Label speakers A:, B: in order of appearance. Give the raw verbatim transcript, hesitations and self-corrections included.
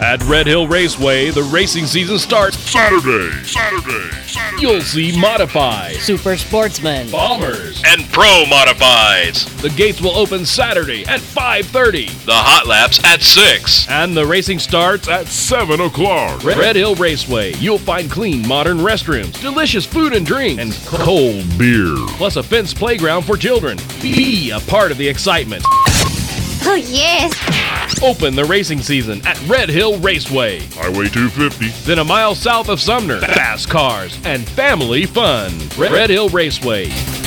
A: At Red Hill Raceway, the racing season starts
B: Saturday, Saturday, Saturday.
A: You'll see modified,
C: super sportsmen,
A: bombers,
D: and pro modifieds.
A: The gates will open Saturday at five thirty.
D: The hot laps at six.
A: And the racing starts at
B: seven o'clock.
A: Red, Red Hill Raceway. You'll find clean, modern restrooms, delicious food and drinks, and cold beer. Plus a fenced playground for children. Be a part of the excitement.
E: Oh, yes.
A: Open the racing season at Red Hill Raceway.
B: Highway two fifty.
A: Then a mile south of Sumner. Fast cars and family fun. Red Hill Raceway.